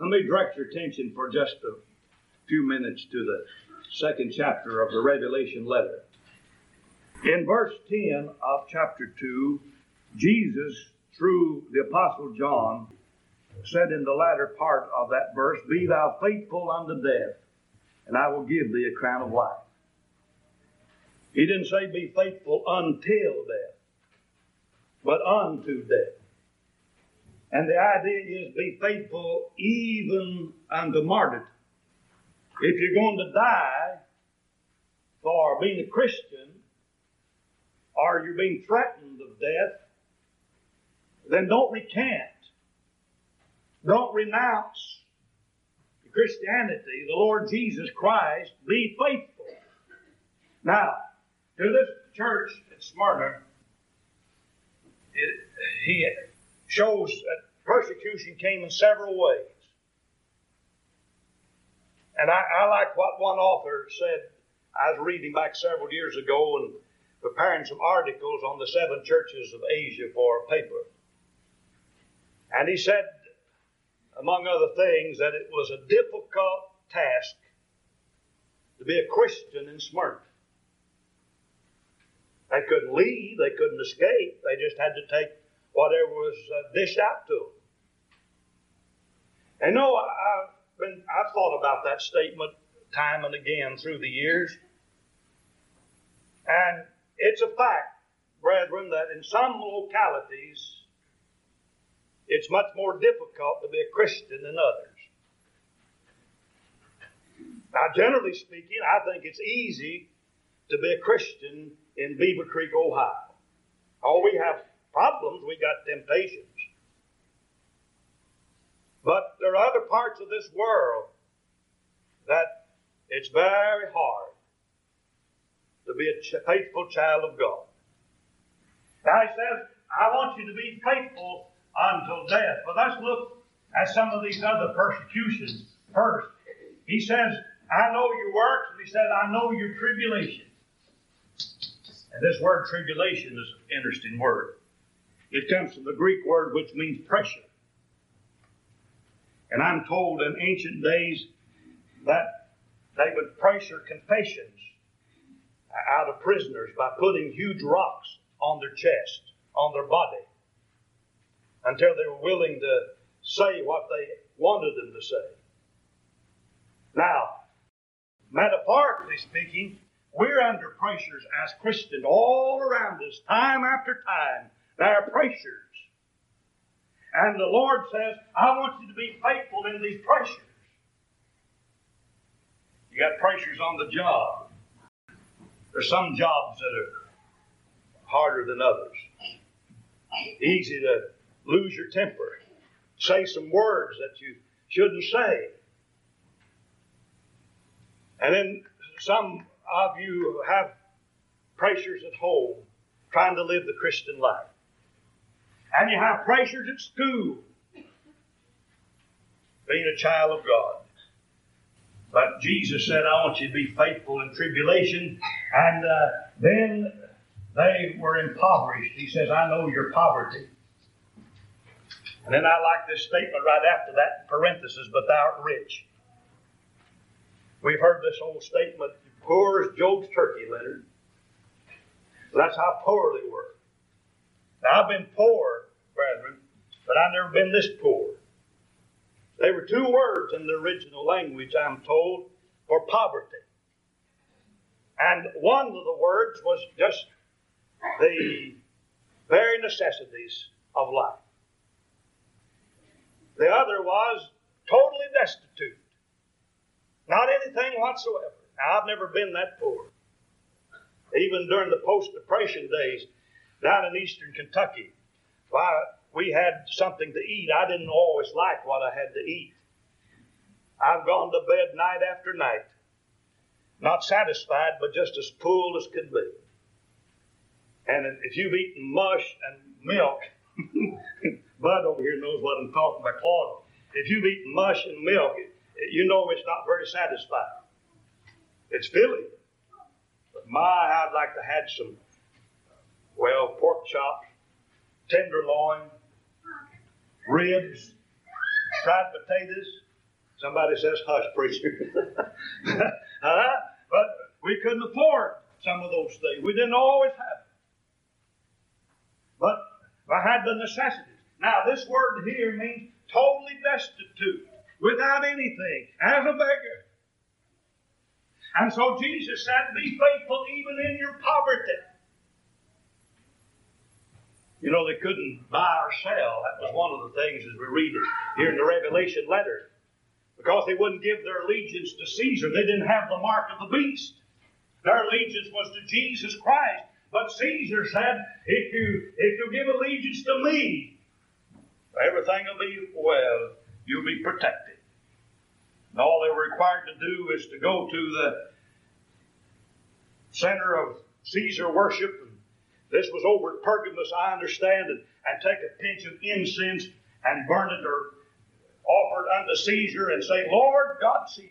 Let me direct your attention for just a few minutes to the second chapter of the Revelation letter. In verse 10 of chapter 2, Jesus, through the Apostle John, said in the latter part of that verse, "Be thou faithful unto death, and I will give thee a crown of life." He didn't say be faithful until death, but unto death. And the idea is be faithful even unto martyrdom. If you're going to die for being a Christian, or you're being threatened of death, then don't recant. Don't renounce Christianity, the Lord Jesus Christ. Be faithful. Now, to this church at Smyrna, he shows that persecution came in several ways. And I like what one author said. I was reading back several years ago and preparing some articles on the 7 churches of Asia for a paper. And he said, among other things, that it was a difficult task to be a Christian in Smyrna. They couldn't leave, they couldn't escape, they just had to take whatever was dished out to them. And I've thought about that statement time and again through the years. And it's a fact, brethren, that in some localities it's much more difficult to be a Christian than others. Now, generally speaking, I think it's easy to be a Christian in Beaver Creek, Ohio. Oh, we have problems, we got temptations. But there are other parts of this world that it's very hard to be a faithful child of God. Now he says, I want you to be faithful until death. But let's look at some of these other persecutions first. He says, I know your works, and he said, I know your tribulation. And this word tribulation is an interesting word. It comes from the Greek word which means pressure. And I'm told in ancient days that they would pressure confessions out of prisoners by putting huge rocks on their chest, on their body, until they were willing to say what they wanted them to say. Now, metaphorically speaking, we're under pressures as Christians all around us, time after time. There are pressures. And the Lord says, I want you to be faithful in these pressures. You got pressures on the job. There's some jobs that are harder than others. Easy to lose your temper. Say some words that you shouldn't say. And then some of you have pressures at home trying to live the Christian life. And you have pressures at school being a child of God. But Jesus said, I want you to be faithful in tribulation. And then they were impoverished. He says, I know your poverty. And then I like this statement right after that, parenthesis, but thou art rich. We've heard this old statement, poor as Job's turkey, Leonard. That's how poor they were. Now, I've been poor, brethren, but I've never been this poor. There were 2 words in the original language, I'm told, for poverty. And one of the words was just the very necessities of life. The other was totally destitute. Not anything whatsoever. Now, I've never been that poor. Even during the post-Depression days down in eastern Kentucky, we had something to eat. I didn't always like what I had to eat. I've gone to bed night after night, not satisfied, but just as full as could be. And if you've eaten mush and milk, Bud over here knows what I'm talking about, Claude. If you've eaten mush and milk, you know it's not very satisfying. It's filling. But I'd like to have some, pork chops, tenderloin, ribs, fried potatoes, Somebody says, hush, preacher. But we couldn't afford some of those things. We didn't always have it. But I had the necessities. Now, this word here means totally destitute, without anything, as a beggar. And so Jesus said, be faithful even in your poverty. You know, they couldn't buy or sell. That was one of the things as we read it here in the Revelation letter. Because they wouldn't give their allegiance to Caesar. They didn't have the mark of the beast. Their allegiance was to Jesus Christ. But Caesar said, if you give allegiance to me, everything will be well. You'll be protected. And all they were required to do is to go to the center of Caesar worship. And this was over at Pergamus, I understand, and take a pinch of incense and burn it or offer it unto Caesar and say, Lord God Caesar.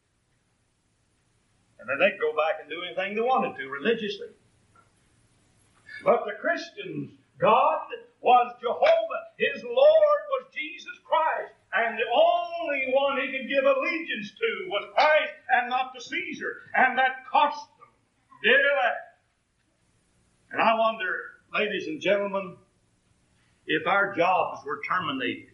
And then they'd go back and do anything they wanted to religiously. But the Christians' God was Jehovah. His Lord was Jesus Christ. And the only one he could give allegiance to was Christ and not to Caesar. And that cost them dearly. And I wonder, ladies and gentlemen, if our jobs were terminated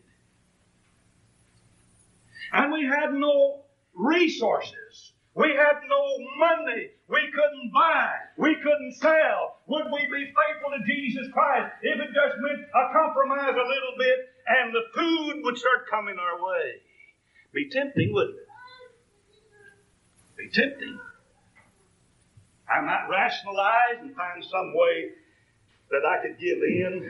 and we had no resources, we had no money, we couldn't buy, we couldn't sell, would we be faithful to Jesus Christ if it just meant a compromise a little bit and the food would start coming our way? Be tempting, wouldn't it? Be tempting. I might rationalize and find some way that I could give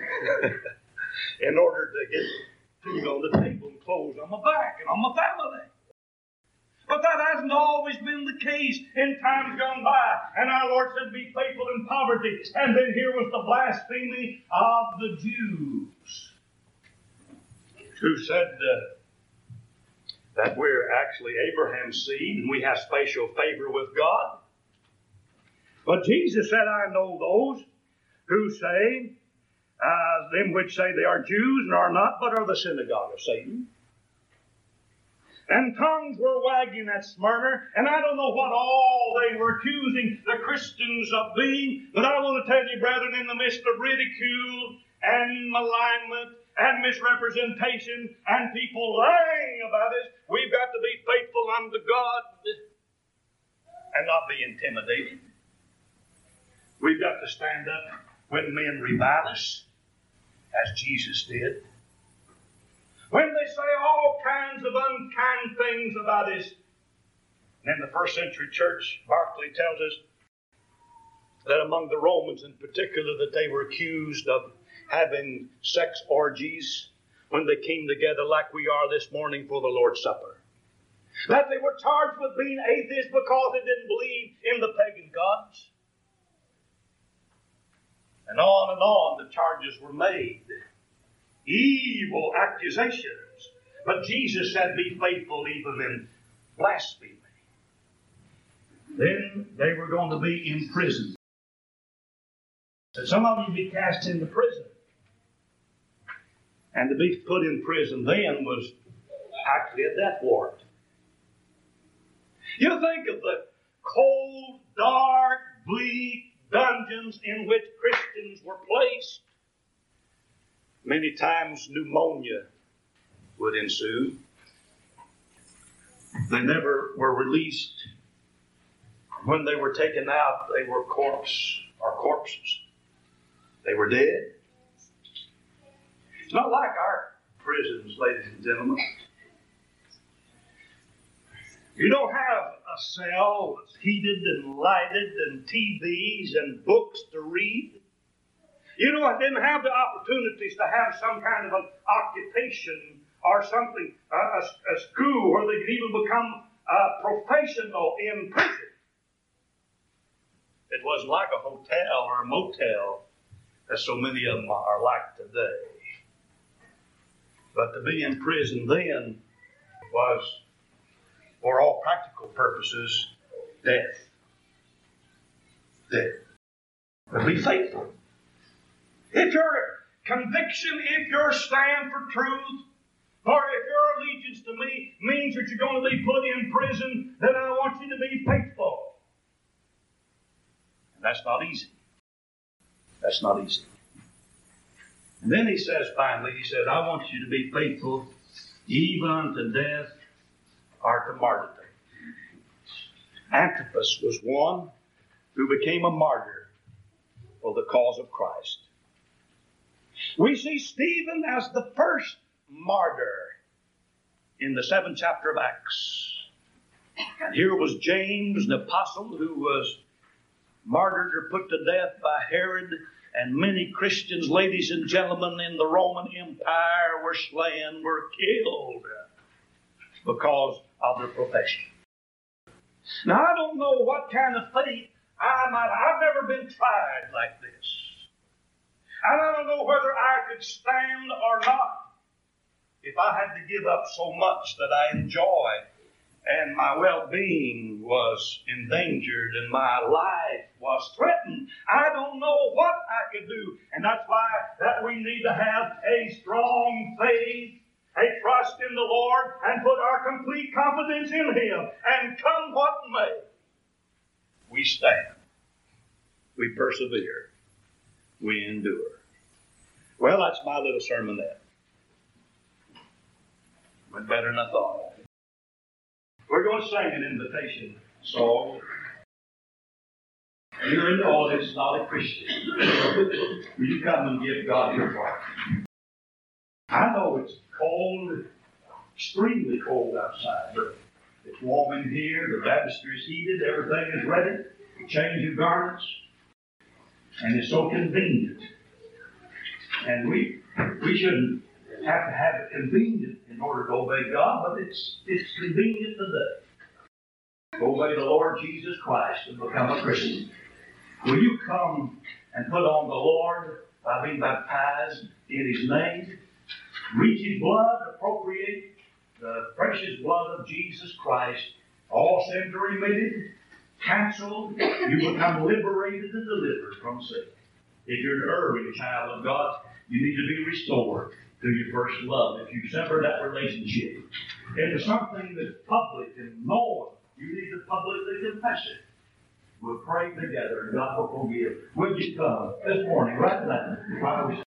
in order to get food on the table and clothes on my back and on my family. But that hasn't always been the case in times gone by. And our Lord said, be faithful in poverty. And then here was the blasphemy of the Jews, who said that we're actually Abraham's seed and we have special favor with God. But Jesus said, I know those who say, them which say they are Jews and are not, but are the synagogue of Satan. And tongues were wagging at Smyrna, and I don't know what all they were accusing the Christians of being, but I want to tell you, brethren, in the midst of ridicule and malignment and misrepresentation and people lying about us, we've got to be faithful unto God and not be intimidated. We've got to stand up when men revile us, as Jesus did. When they say all kinds of unkind things about us. And in the first century church, Barclay tells us that among the Romans in particular, that they were accused of having sex orgies when they came together like we are this morning for the Lord's Supper. That they were charged with being atheists because they didn't believe in the pagan gods. And on the charges were made. Evil accusations. But Jesus said, be faithful even in blasphemy. Then they were going to be imprisoned. And some of you be cast into prison. And to be put in prison then was actually a death warrant. You think of the cold, dark, bleak dungeons in which Christians were placed. Many times pneumonia would ensue. They never were released. When they were taken out, they were corpses. They were dead. It's not like our prisons, ladies and gentlemen. You don't have a cell that's heated and lighted and TVs and books to read. You know, I didn't have the opportunities to have some kind of an occupation or something, a school where they could even become professional in prison. It wasn't like a hotel or a motel, as so many of them are like today. But to be in prison then was, for all practical purposes, death. Death. But be faithful. If your conviction, if your stand for truth, or if your allegiance to me means that you're going to be put in prison, then I want you to be faithful. And that's not easy. That's not easy. And then he says finally, he says, I want you to be faithful even unto death or to martyrdom. Antipas was one who became a martyr for the cause of Christ. We see Stephen as the first martyr in the 7th chapter of Acts. And here was James, the apostle, who was martyred or put to death by Herod, and many Christians, ladies and gentlemen, in the Roman Empire were slain, were killed because of their profession. Now, I don't know what kind of faith I've never been tried like this. And I don't know whether I could stand or not if I had to give up so much that I enjoy and my well-being was endangered and my life was threatened. I don't know what I could do. And that's why that we need to have a strong faith, a trust in the Lord, and put our complete confidence in Him. And come what may, we stand. We persevere. We endure. Well, that's my little sermonette. Went better than I thought. We're going to sing an invitation song. You're in the audience, not a Christian. Will you come and give God your heart? I know it's cold, extremely cold outside, but it's warm in here. The baptistry is heated. Everything is ready. You change your garments. And it's so convenient. And we shouldn't have to have it convenient in order to obey God, but it's convenient today. To obey the Lord Jesus Christ and become a Christian. Will you come and put on the Lord by being baptized in His name? Reach His blood, appropriate the precious blood of Jesus Christ. All sins are remitted, canceled. You become liberated and delivered from sin. If you're an early child of God, you need to be restored to your first love. If you sever that relationship into something that's public and known, you need to publicly confess it. We'll pray together and God will forgive. Will you come this morning, right now?